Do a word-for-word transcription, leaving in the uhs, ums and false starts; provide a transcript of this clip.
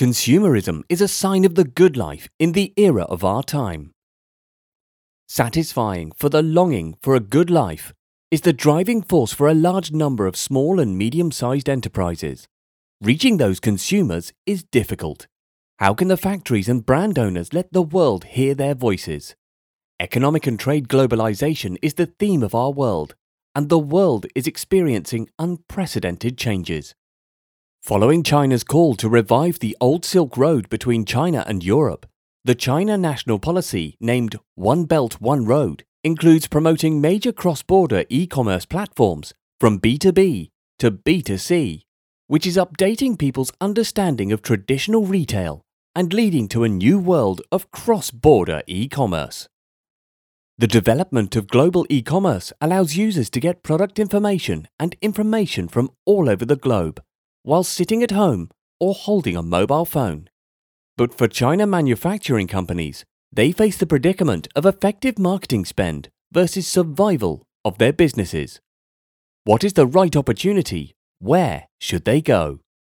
Consumerism is a sign of the good life in the era of our time. Satisfying for the longing for a good life is the driving force for a large number of small and medium-sized enterprises. Reaching those consumers is difficult. How can the factories and brand owners let the world hear their voices? Economic and trade globalization is the theme of our world, and the world is experiencing unprecedented changes. Following China's call to revive the old Silk Road between China and Europe, the China national policy, named One Belt, One Road, includes promoting major cross-border e-commerce platforms from B two B to B two C, which is updating people's understanding of traditional retail and leading to a new world of cross-border e-commerce. The development of global e-commerce allows users to get product information and information from all over the globe, while sitting at home or holding a mobile phone. But for China manufacturing companies, they face the predicament of effective marketing spend versus survival of their businesses. What is the right opportunity? Where should they go?